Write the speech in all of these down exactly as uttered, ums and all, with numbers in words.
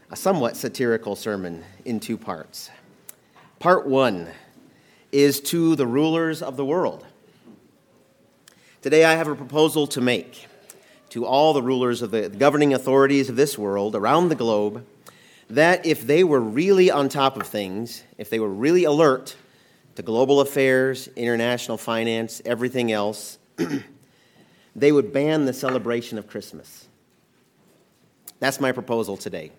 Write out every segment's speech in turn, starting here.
a somewhat satirical sermon in two parts. Part one is to the rulers of the world. Today I have a proposal to make to all the rulers of the governing authorities of this world around the globe that if they were really on top of things, if they were really alert to global affairs, international finance, everything else, they would ban the celebration of Christmas. That's my proposal today.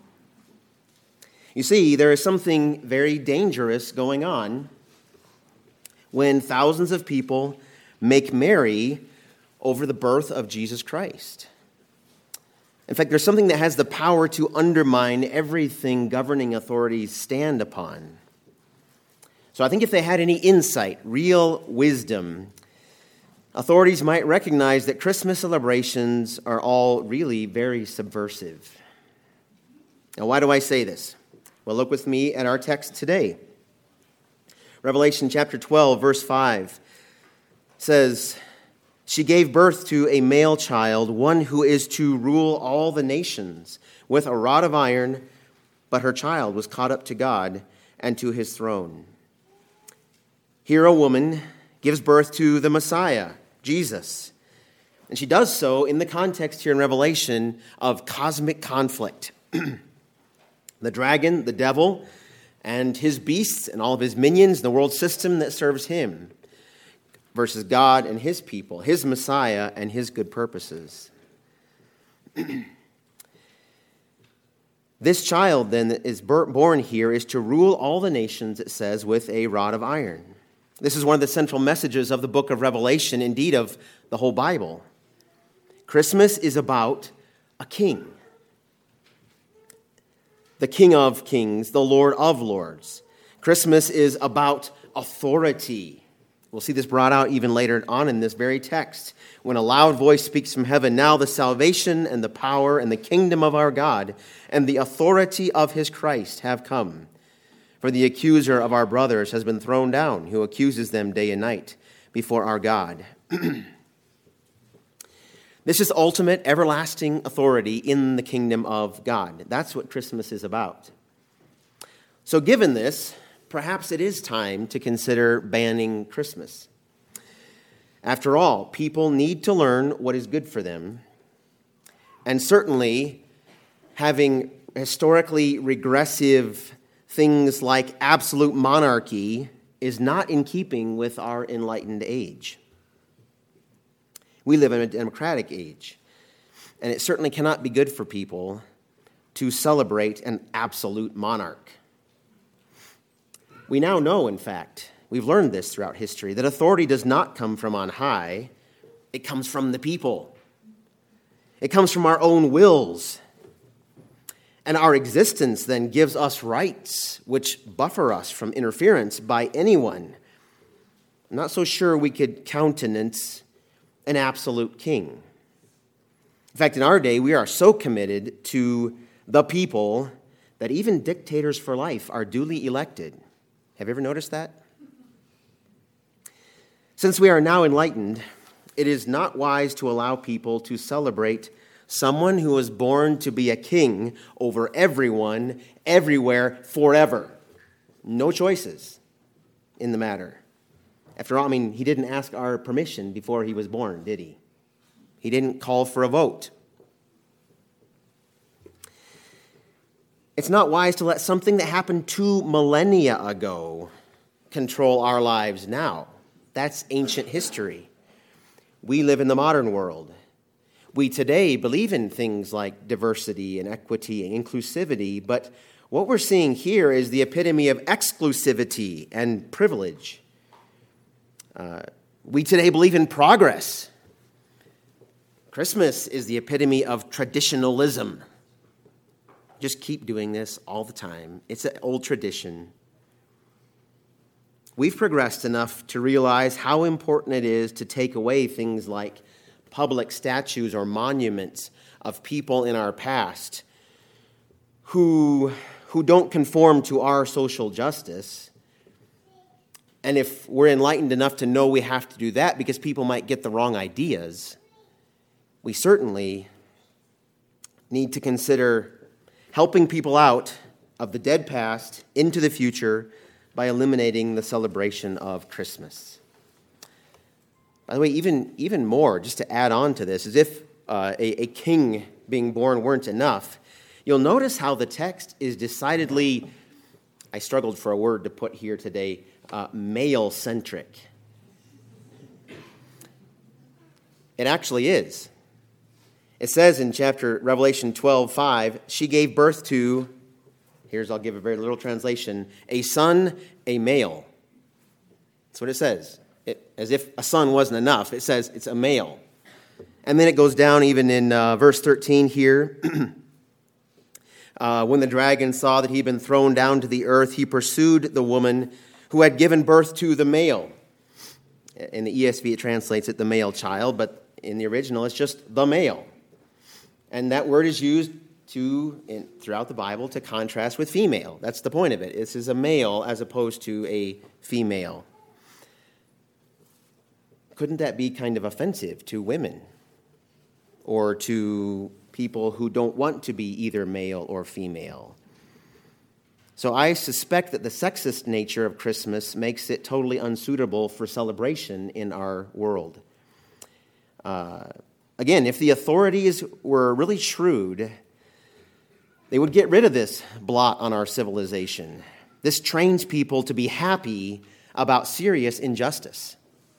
You see, there is something very dangerous going on when thousands of people make merry over the birth of Jesus Christ. In fact, there's something that has the power to undermine everything governing authorities stand upon. So I think if they had any insight, real wisdom, authorities might recognize that Christmas celebrations are all really very subversive. Now, why do I say this? Well, look with me at our text today. Revelation chapter twelve, verse five says, "She gave birth to a male child, one who is to rule all the nations with a rod of iron, but her child was caught up to God and to his throne." Here a woman gives birth to the Messiah, Jesus. And she does so in the context here in Revelation of cosmic conflict. The dragon, the devil, and his beasts and all of his minions, the world system that serves him, versus God and his people, his Messiah and his good purposes. This child then that is born here is to rule all the nations, it says, with a rod of iron. This is one of the central messages of the book of Revelation, indeed of the whole Bible. Christmas is about a king. The King of Kings, the Lord of Lords. Christmas is about authority. We'll see this brought out even later on in this very text. When a loud voice speaks from heaven, "Now the salvation and the power and the kingdom of our God and the authority of his Christ have come. For the accuser of our brothers has been thrown down, who accuses them day and night before our God." This is ultimate, everlasting authority in the kingdom of God. That's what Christmas is about. So given this, perhaps it is time to consider banning Christmas. After all, people need to learn what is good for them. And certainly, having historically regressive things like absolute monarchy is not in keeping with our enlightened age. We live in a democratic age, and it certainly cannot be good for people to celebrate an absolute monarch. We now know, in fact, we've learned this throughout history, that authority does not come from on high. It comes from the people. It comes from our own wills. And our existence then gives us rights which buffer us from interference by anyone. I'm not so sure we could countenance an absolute king. In fact, in our day, we are so committed to the people that even dictators for life are duly elected. Have you ever noticed that? Since we are now enlightened, it is not wise to allow people to celebrate someone who was born to be a king over everyone, everywhere, forever. No choices in the matter. After all, I mean, he didn't ask our permission before he was born, did he? He didn't call for a vote. It's not wise to let something that happened two millennia ago control our lives now. That's ancient history. We live in the modern world. We today believe in things like diversity and equity and inclusivity, but what we're seeing here is the epitome of exclusivity and privilege. Uh, we today believe in progress. Christmas is the epitome of traditionalism. Just keep doing this all the time. It's an old tradition. We've progressed enough to realize how important it is to take away things like public statues or monuments of people in our past who, who don't conform to our social justice. And if we're enlightened enough to know we have to do that because people might get the wrong ideas, we certainly need to consider helping people out of the dead past into the future by eliminating the celebration of Christmas. By the way, even, even more, just to add on to this, as if uh, a, a king being born weren't enough, you'll notice how the text is decidedly, I struggled for a word to put here today, uh, male-centric. It actually is. It says in chapter Revelation twelve five, she gave birth to, here's, I'll give a very literal translation, a son, a male. That's what it says. It, as if a son wasn't enough, it says it's a male. And then it goes down even in uh, verse thirteen here. uh, when the dragon saw that he'd been thrown down to the earth, he pursued the woman who had given birth to the male. In the E S V, it translates it the male child, but in the original, it's just the male. And that word is used to in, throughout the Bible to contrast with female. That's the point of it. This is a male as opposed to a female. Couldn't that be kind of offensive to women or to people who don't want to be either male or female? So I suspect that the sexist nature of Christmas makes it totally unsuitable for celebration in our world. Uh, again, if the authorities were really shrewd, they would get rid of this blot on our civilization. This trains people to be happy about serious injustice.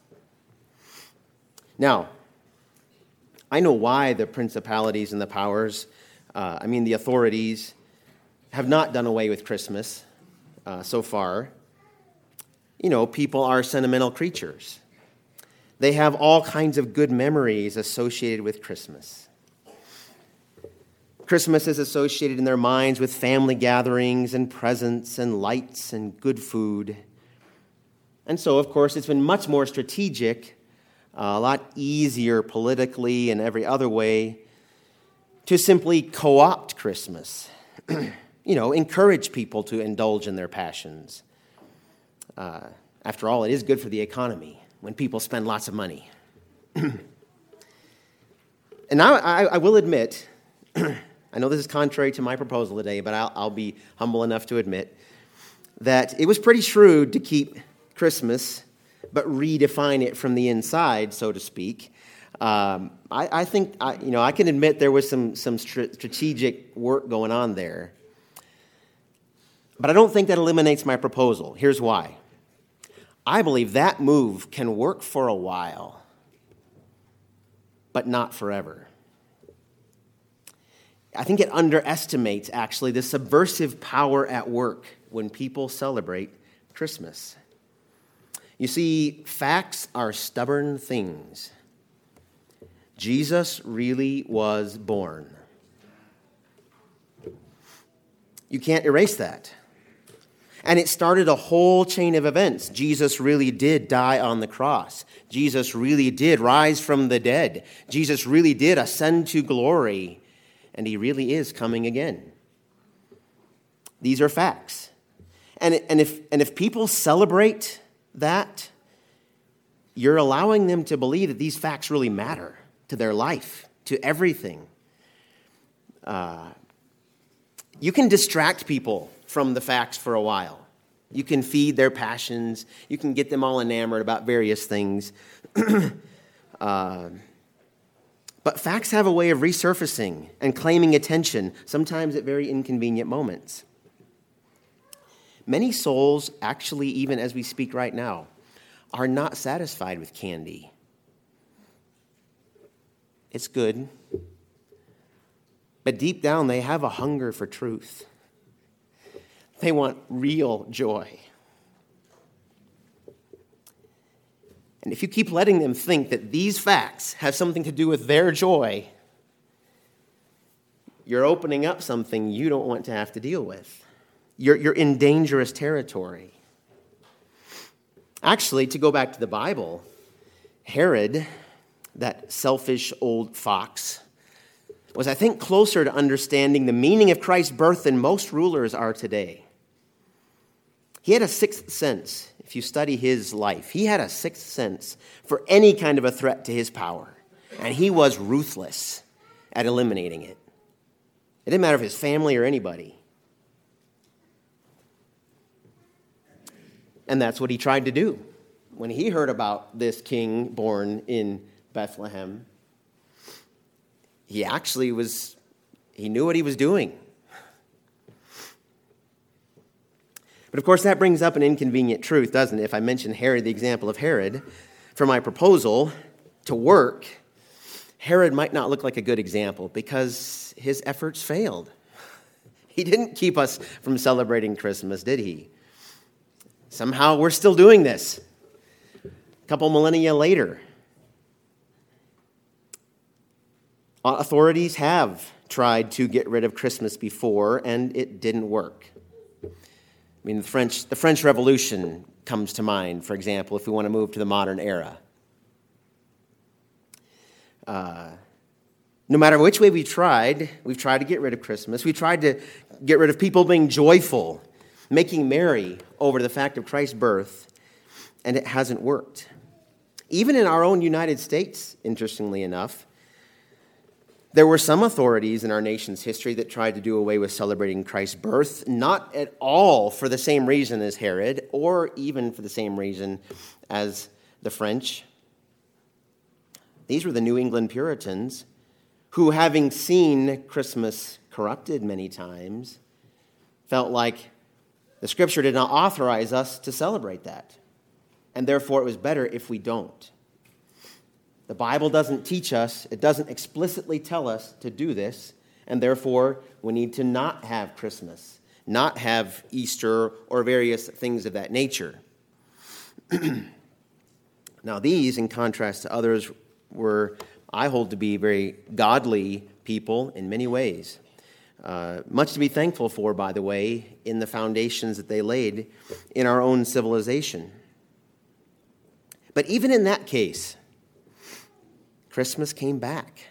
Now, I know why the principalities and the powers, uh, I mean the authorities, have not done away with Christmas uh, so far. You know, people are sentimental creatures. They have all kinds of good memories associated with Christmas. Christmas is associated in their minds with family gatherings and presents and lights and good food. And so, of course, it's been much more strategic, uh, a lot easier politically and every other way to simply co-opt Christmas. You know, encourage people to indulge in their passions. Uh, after all, it is good for the economy when people spend lots of money. And now I, I will admit, I know this is contrary to my proposal today, but I'll, I'll be humble enough to admit that it was pretty shrewd to keep Christmas, but redefine it from the inside, so to speak. Um, I, I think, I, you know, I can admit there was some, some str- strategic work going on there. But I don't think that eliminates my proposal. Here's why. I believe that move can work for a while, but not forever. I think it underestimates, actually, the subversive power at work when people celebrate Christmas. You see, facts are stubborn things. Jesus really was born. You can't erase that. And it started a whole chain of events. Jesus really did die on the cross. Jesus really did rise from the dead. Jesus really did ascend to glory. And he really is coming again. These are facts. And, and, if, and if people celebrate that, you're allowing them to believe that these facts really matter to their life, to everything. Uh, you can distract people from the facts for a while. You can feed their passions. You can get them all enamored about various things. uh, but facts have a way of resurfacing and claiming attention, sometimes at very inconvenient moments. Many souls, actually, even as we speak right now, are not satisfied with candy. It's good. But deep down, they have a hunger for truth. They want real joy. And if you keep letting them think that these facts have something to do with their joy, you're opening up something you don't want to have to deal with. You're, you're in dangerous territory. Actually, to go back to the Bible, Herod, that selfish old fox, was, I think, closer to understanding the meaning of Christ's birth than most rulers are today. He had a sixth sense, if you study his life. He had a sixth sense for any kind of a threat to his power. And he was ruthless at eliminating it. It didn't matter if his family or anybody. And that's what he tried to do. When he heard about this king born in Bethlehem, he actually was, he knew what he was doing. But of course, that brings up an inconvenient truth, doesn't it? If I mention Herod, the example of Herod, for my proposal to work, Herod might not look like a good example because his efforts failed. He didn't keep us from celebrating Christmas, did he? Somehow we're still doing this. A couple millennia later. Authorities have tried to get rid of Christmas before, and it didn't work. I mean, the French, the French Revolution comes to mind, for example, if we want to move to the modern era. Uh, no matter which way we've tried, we've tried to get rid of Christmas. We've tried to get rid of people being joyful, making merry over the fact of Christ's birth, and it hasn't worked. Even in our own United States, interestingly enough, there were some authorities in our nation's history that tried to do away with celebrating Christ's birth, not at all for the same reason as Herod, or even for the same reason as the French. These were the New England Puritans who, having seen Christmas corrupted many times, felt like the Scripture did not authorize us to celebrate that, and therefore it was better if we don't. The Bible doesn't teach us, it doesn't explicitly tell us to do this, and therefore we need to not have Christmas, not have Easter or various things of that nature. Now these, in contrast to others, were, I hold to be very godly people in many ways. Uh, much to be thankful for, by the way, in the foundations that they laid in our own civilization. But even in that case, Christmas came back.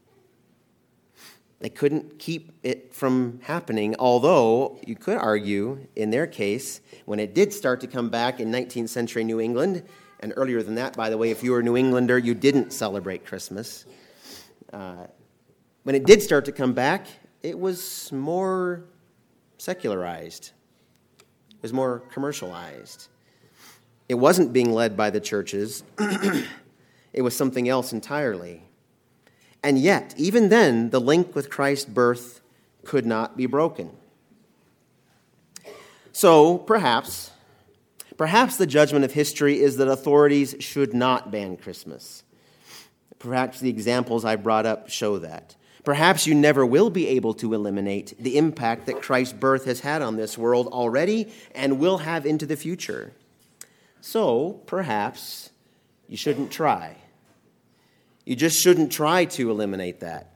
They couldn't keep it from happening, although you could argue in their case, when it did start to come back in nineteenth century New England, and earlier than that, by the way, if you were a New Englander, you didn't celebrate Christmas. Uh, when it did start to come back, it was more secularized. It was more commercialized. It wasn't being led by the churches. It was something else entirely. And yet, even then, the link with Christ's birth could not be broken. So, perhaps, perhaps the judgment of history is that authorities should not ban Christmas. Perhaps the examples I brought up show that. Perhaps you never will be able to eliminate the impact that Christ's birth has had on this world already and will have into the future. So, perhaps you shouldn't try. You just shouldn't try to eliminate that.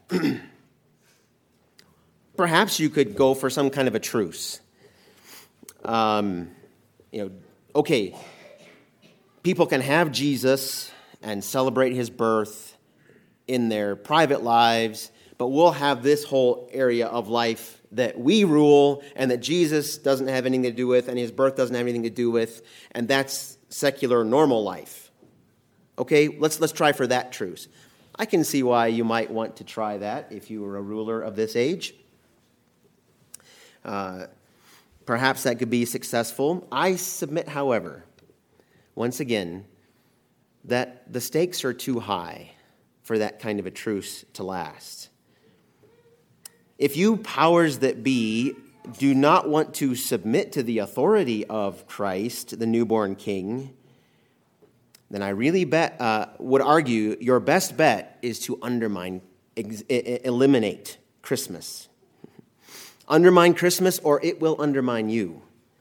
Perhaps you could go for some kind of a truce. Um, you know, okay, people can have Jesus and celebrate his birth in their private lives, but we'll have this whole area of life that we rule and that Jesus doesn't have anything to do with and his birth doesn't have anything to do with, and that's secular normal life. Okay, let's let's try for that truce. I can see why you might want to try that if you were a ruler of this age. Uh, perhaps that could be successful. I submit, however, once again, that the stakes are too high for that kind of a truce to last. If you powers that be do not want to submit to the authority of Christ, the newborn king, then I really bet, uh, would argue your best bet is to undermine, ex- eliminate Christmas. Undermine Christmas or it will undermine you.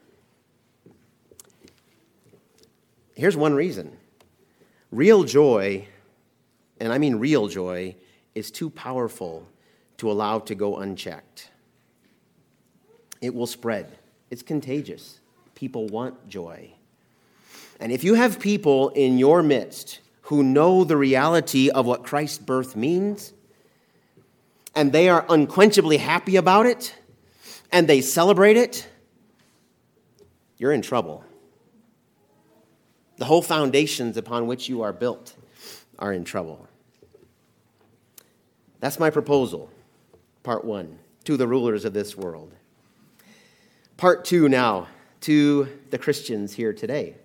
Here's one reason. Real joy, and I mean real joy, is too powerful to allow to go unchecked. It will spread. It's contagious. People want joy. And if you have people in your midst who know the reality of what Christ's birth means, and they are unquenchably happy about it, and they celebrate it, you're in trouble. The whole foundations upon which you are built are in trouble. That's my proposal, part one. to the rulers of this world. Part two now, to the Christians here today.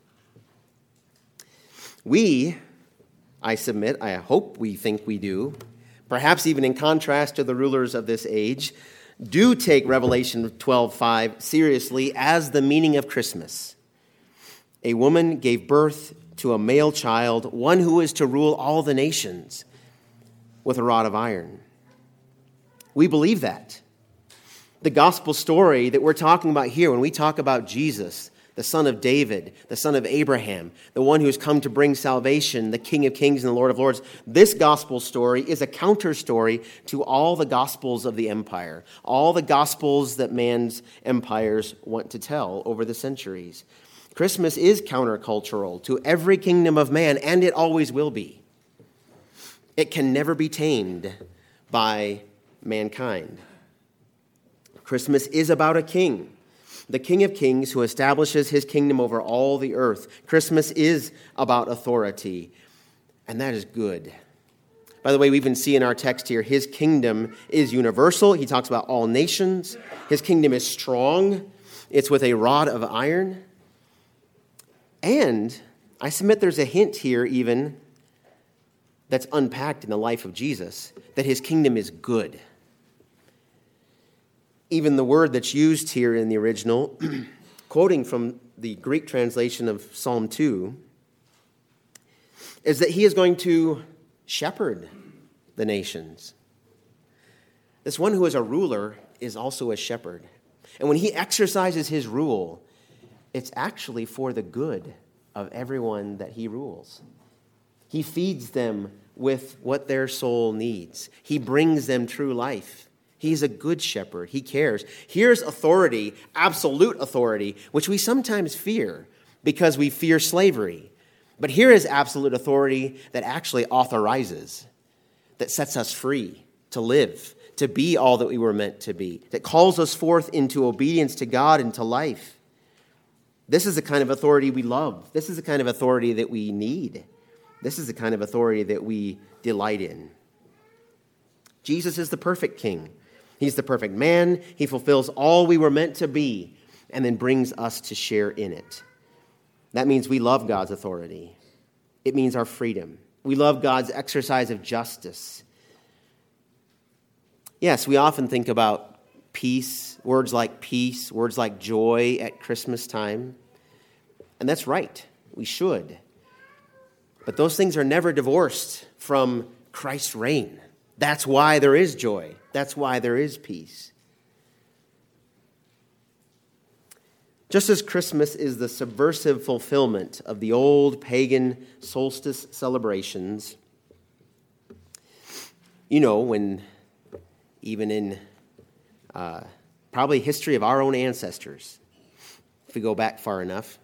We, I submit, I hope we think we do, perhaps even in contrast to the rulers of this age, do take Revelation twelve five seriously as the meaning of Christmas. A woman gave birth to a male child, one who is to rule all the nations with a rod of iron. We believe that. The gospel story that we're talking about here, when we talk about Jesus, the son of David, the son of Abraham, the one who has come to bring salvation, the King of Kings and the Lord of Lords, this gospel story is a counter story to all the gospels of the empire, all the gospels that man's empires want to tell over the centuries. Christmas is countercultural to every kingdom of man, and it always will be. It can never be tamed by mankind. Christmas is about a king, the King of Kings who establishes his kingdom over all the earth. Christmas is about authority, and that is good. By the way, we even see in our text here, his kingdom is universal. He talks about all nations. His kingdom is strong. It's with a rod of iron. And I submit there's a hint here even that's unpacked in the life of Jesus, that his kingdom is good. Even the word that's used here in the original, quoting from the Greek translation of Psalm two, is that he is going to shepherd the nations. This one who is a ruler is also a shepherd. And when he exercises his rule, it's actually for the good of everyone that he rules. He feeds them with what their soul needs. He brings them true life. He's a good shepherd. He cares. Here's authority, absolute authority, which we sometimes fear because we fear slavery. But here is absolute authority that actually authorizes, that sets us free to live, to be all that we were meant to be, that calls us forth into obedience to God and to life. This is the kind of authority we love. This is the kind of authority that we need. This is the kind of authority that we delight in. Jesus is the perfect king. He's the perfect man. He fulfills all we were meant to be and then brings us to share in it. That means we love God's authority. It means our freedom. We love God's exercise of justice. Yes, we often think about peace, words like peace, words like joy at Christmas time. And that's right. We should. But those things are never divorced from Christ's reign. That's why there is joy. That's why there is peace. Just as Christmas is the subversive fulfillment of the old pagan solstice celebrations, you know, when even in uh, probably history of our own ancestors, if we go back far enough,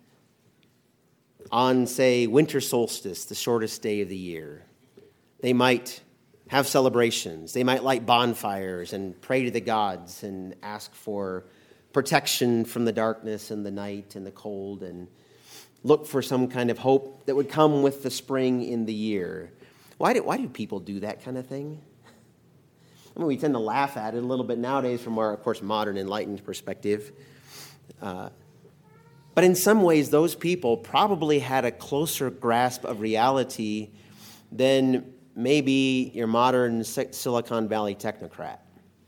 on, say, winter solstice, the shortest day of the year, they might have celebrations. They might light bonfires and pray to the gods and ask for protection from the darkness and the night and the cold and look for some kind of hope that would come with the spring in the year. Why do, why do people do that kind of thing? I mean, we tend to laugh at it a little bit nowadays from our, of course, modern enlightened perspective. Uh, but in some ways, those people probably had a closer grasp of reality than maybe your modern Silicon Valley technocrat.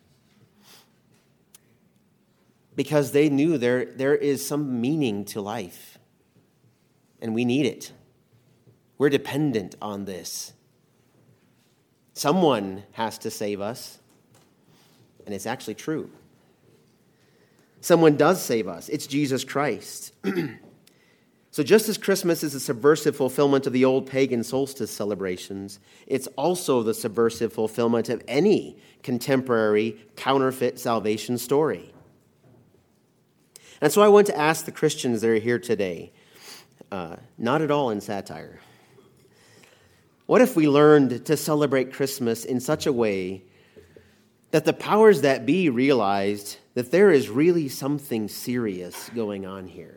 Because they knew there, there is some meaning to life. And we need it. We're dependent on this. Someone has to save us. And it's actually true. Someone does save us. It's Jesus Christ. So just as Christmas is a subversive fulfillment of the old pagan solstice celebrations, it's also the subversive fulfillment of any contemporary counterfeit salvation story. And so I want to ask the Christians that are here today, uh, not at all in satire, what if we learned to celebrate Christmas in such a way that the powers that be realized that there is really something serious going on here?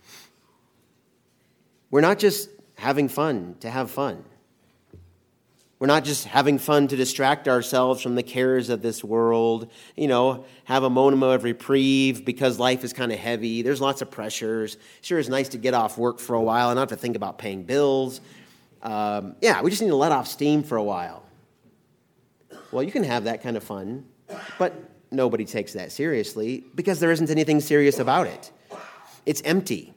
We're not just having fun to have fun. We're not just having fun to distract ourselves from the cares of this world, you know, have a moment of reprieve because life is kind of heavy. There's lots of pressures. Sure, it's nice to get off work for a while and not have to think about paying bills. Um, yeah, we just need to let off steam for a while. Well, you can have that kind of fun, but nobody takes that seriously because there isn't anything serious about it. It's empty.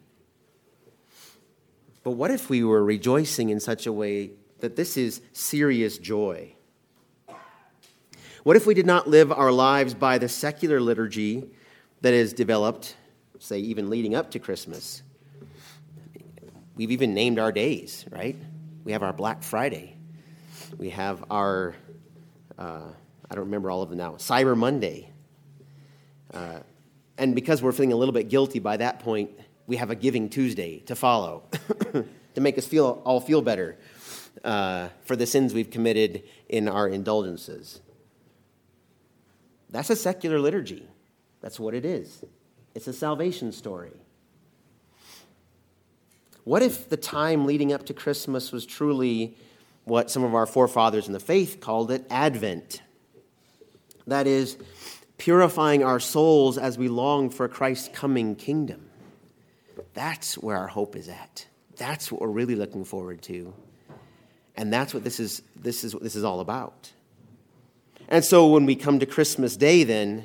But what if we were rejoicing in such a way that this is serious joy? What if we did not live our lives by the secular liturgy that is developed, say, even leading up to Christmas? We've even named our days, right? We have our Black Friday. We have our, uh, I don't remember all of them now, Cyber Monday. Uh, and because we're feeling a little bit guilty by that point, we have a Giving Tuesday to follow to make us feel all feel better. Uh, for the sins we've committed in our indulgences. That's a secular liturgy. That's what it is. It's a salvation story. What if the time leading up to Christmas was truly what some of our forefathers in the faith called it, Advent? That is, purifying our souls as we long for Christ's coming kingdom. That's where our hope is at. That's what we're really looking forward to. And that's what this is, this is what this is all about. And so when we come to Christmas Day then,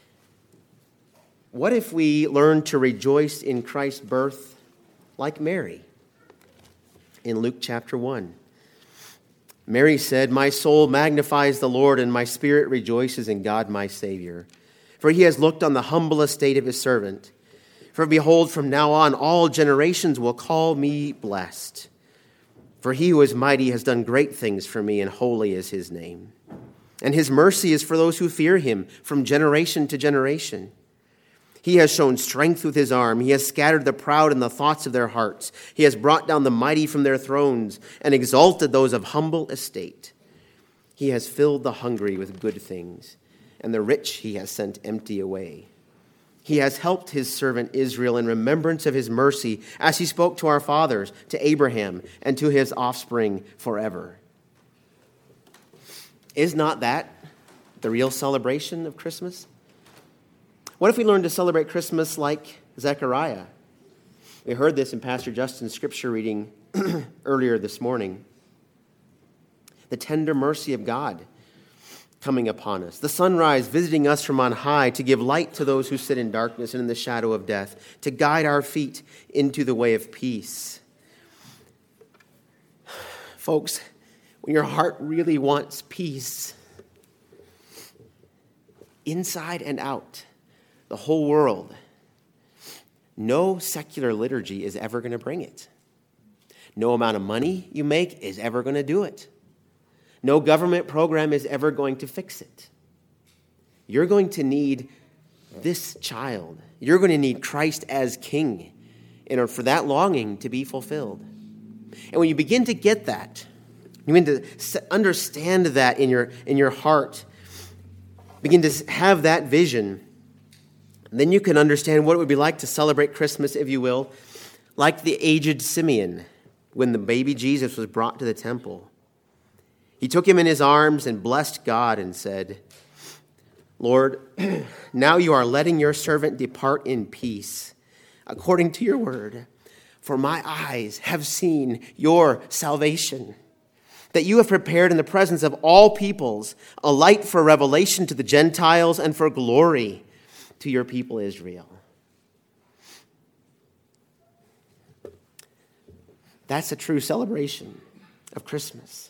what if we learn to rejoice in Christ's birth like Mary? In Luke chapter one, Mary said, "My soul magnifies the Lord, and my spirit rejoices in God my Savior. For he has looked on the humble estate of his servant. For behold, from now on all generations will call me blessed. For he who is mighty has done great things for me, and holy is his name. And his mercy is for those who fear him from generation to generation. He has shown strength with his arm. He has scattered the proud in the thoughts of their hearts. He has brought down the mighty from their thrones and exalted those of humble estate. He has filled the hungry with good things, and the rich he has sent empty away. He has helped his servant Israel in remembrance of his mercy, as he spoke to our fathers, to Abraham, and to his offspring forever." Is not that the real celebration of Christmas? What if we learned to celebrate Christmas like Zechariah? We heard this in Pastor Justin's scripture reading earlier this morning. The tender mercy of God coming upon us. The sunrise visiting us from on high to give light to those who sit in darkness and in the shadow of death, to guide our feet into the way of peace. Folks, when your heart really wants peace, inside and out, the whole world, no secular liturgy is ever going to bring it. No amount of money you make is ever going to do it. No government program is ever going to fix it. You're going to need this child. You're going to need Christ as King in order for that longing to be fulfilled. And when you begin to get that, you begin to understand that in your, in your heart, begin to have that vision, then you can understand what it would be like to celebrate Christmas, if you will, like the aged Simeon when the baby Jesus was brought to the temple. He took him in his arms and blessed God and said, "Lord, now you are letting your servant depart in peace, according to your word. For my eyes have seen your salvation, that you have prepared in the presence of all peoples a light for revelation to the Gentiles and for glory to your people Israel." That's a true celebration of Christmas.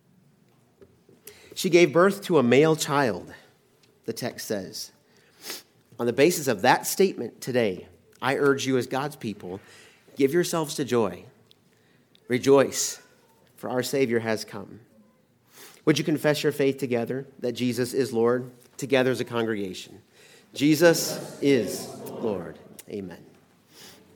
She gave birth to a male child, the text says. On the basis of that statement today, I urge you as God's people, give yourselves to joy. Rejoice, for our Savior has come. Would you confess your faith together that Jesus is Lord, together as a congregation? Jesus is Lord. Amen.